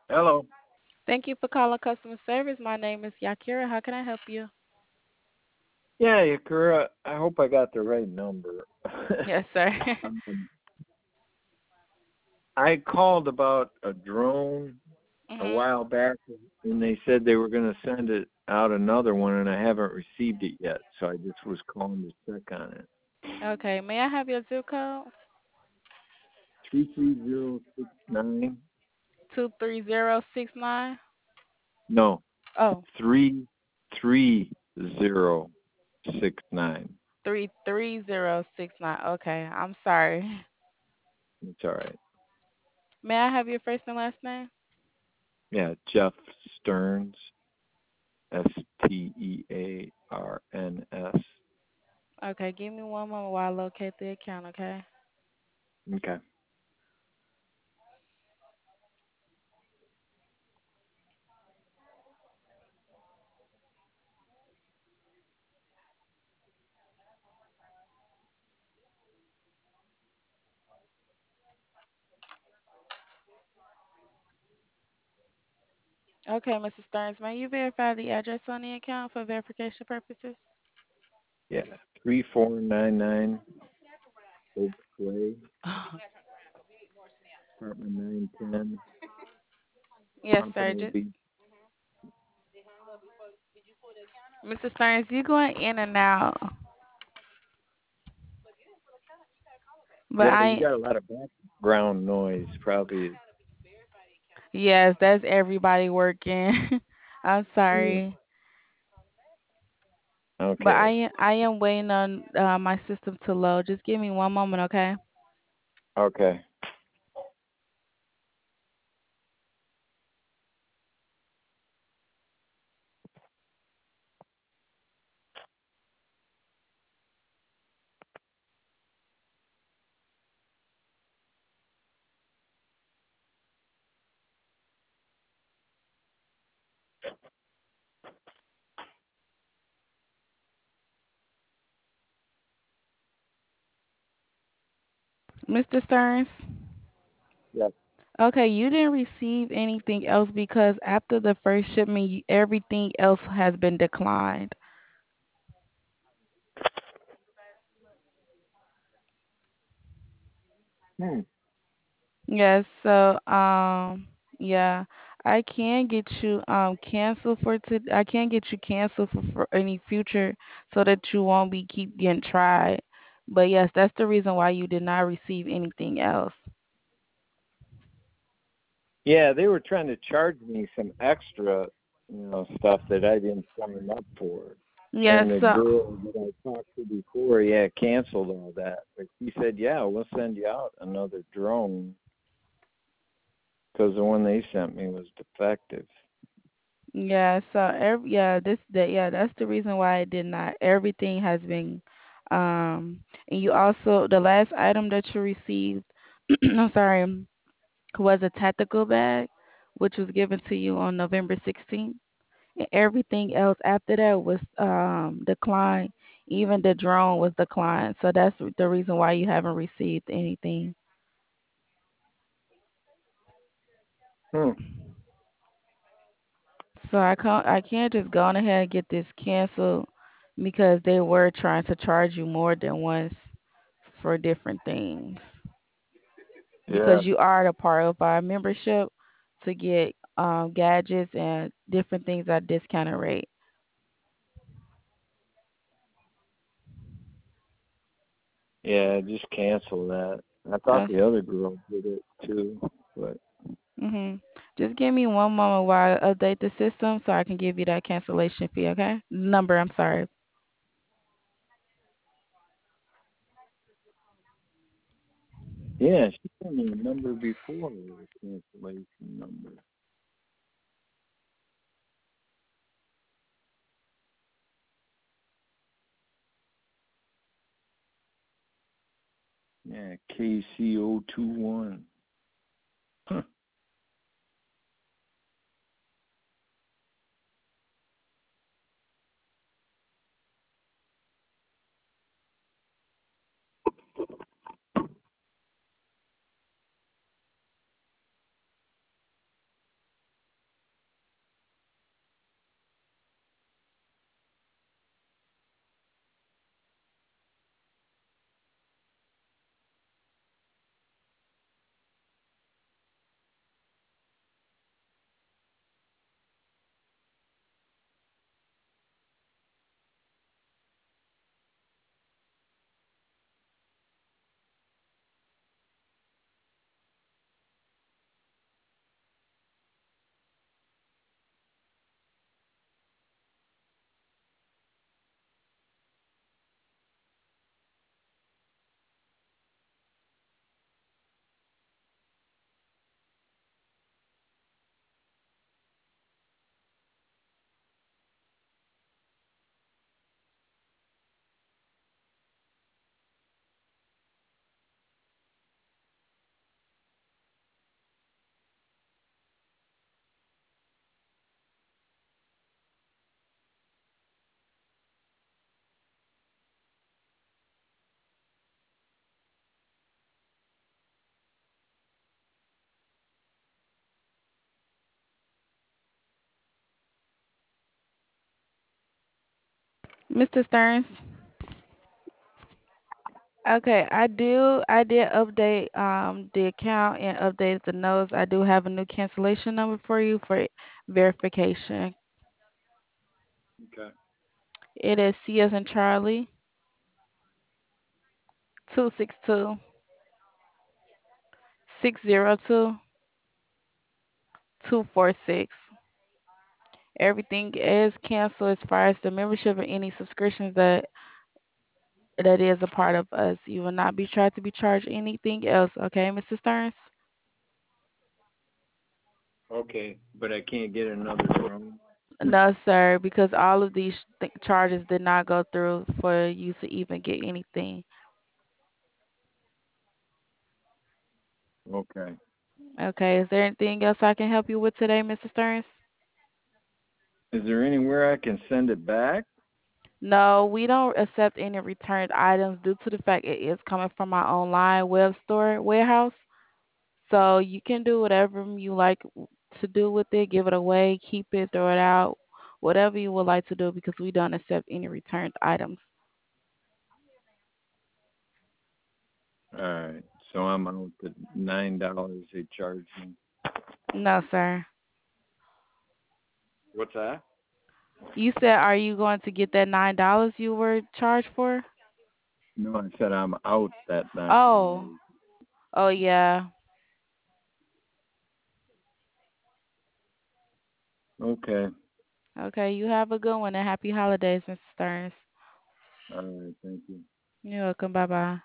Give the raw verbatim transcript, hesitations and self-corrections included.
Hello. Thank you for calling customer service. My name is Yakira. How can I help you? Yeah, Yakura. I hope I got the right number. Yes, sir. um, I called about a drone a hmm while back, and they said they were going to send it out another one, and I haven't received it yet. So I just was calling to check on it. Okay, may I have your zip code? Three three zero six nine. two three zero six nine. No, Oh, three three zero six nine. three three zero six nine. Okay, I'm sorry. It's all right. May I have your first and last name? Yeah, Jeff Stearns. S T E A R N S. Okay, give me one moment while I locate the account, okay? Okay. Okay, missus Stearns, may you verify the address on the account for verification purposes? Yeah. Three four nine nine Oak Way, apartment nine ten, Yes, sir. Pompano Just, Beach. missus Stearns, you going in and out, but Yeah, you I got a lot of background noise. Probably. yes, that's everybody working. I'm Yeah. sorry. But I Okay. am I am waiting on uh, my system to load. Just give me one moment, okay? Okay. mister Stearns. Yep. Okay, you didn't receive anything else because after the first shipment, you, everything else has been declined. Hmm. Yes, so um yeah, I can get you um canceled for to I can get you canceled for, for any future so that you won't be keep getting tried. But yes, that's the reason why you did not receive anything else. Yeah, they were trying to charge me some extra, you know, stuff that I didn't sign up for. Yes, And the so girl that I talked to before, yeah, canceled all that. But she said, yeah, we'll send you out another drone because the one they sent me was defective. yeah, so every yeah, this that yeah, that's the reason why I did not. Everything has been um and you also the last item that you received I'm sorry, was a tactical bag which was given to you on November sixteenth. And everything else after that was um declined. Even the drone was declined. So that's the reason why you haven't received anything. Hmm. So I can't I can't just go on ahead and get this canceled because they were trying to charge you more than once for different things. Yeah. Because you are a part of our membership to get um, gadgets and different things at discounted rate. Yeah, just cancel that. I thought Uh, the other girl did it too, but mhm. Just give me one moment while I update the system so I can give you that cancellation fee. Okay? Number. I'm sorry. yeah, she sent me a number before the cancellation number. Yeah, K C O two one. Huh. mister Stearns. Okay, I do. I did update um the account and updated the notes. I do have a new cancellation number for you for verification. Okay. It is C as in Charlie two six two six zero two two four six. Everything is canceled as far as the membership and any subscriptions that that is a part of us. You will not be tried to be charged anything else. Okay, mister Stearns? Okay, but I can't get another drone. No, sir, because all of these th- charges did not go through for you to even get anything. Okay. Okay, is there anything else I can help you with today, mister Stearns? Is there anywhere I can send it back? No, we don't accept any returned items due to the fact it is coming from our online web store warehouse. So you can do whatever you like to do with it, give it away, keep it, throw it out, whatever you would like to do because we don't accept any returned items. All right. So I'm out the nine dollars they charged me. No, sir. What's that? You said, are you going to get that nine dollars you were charged for? No, I said I'm out that nine Oh, dollars. oh yeah. Okay. Okay, you have a good one and happy holidays, mister Stearns. All right. Thank you. You're welcome. Bye bye.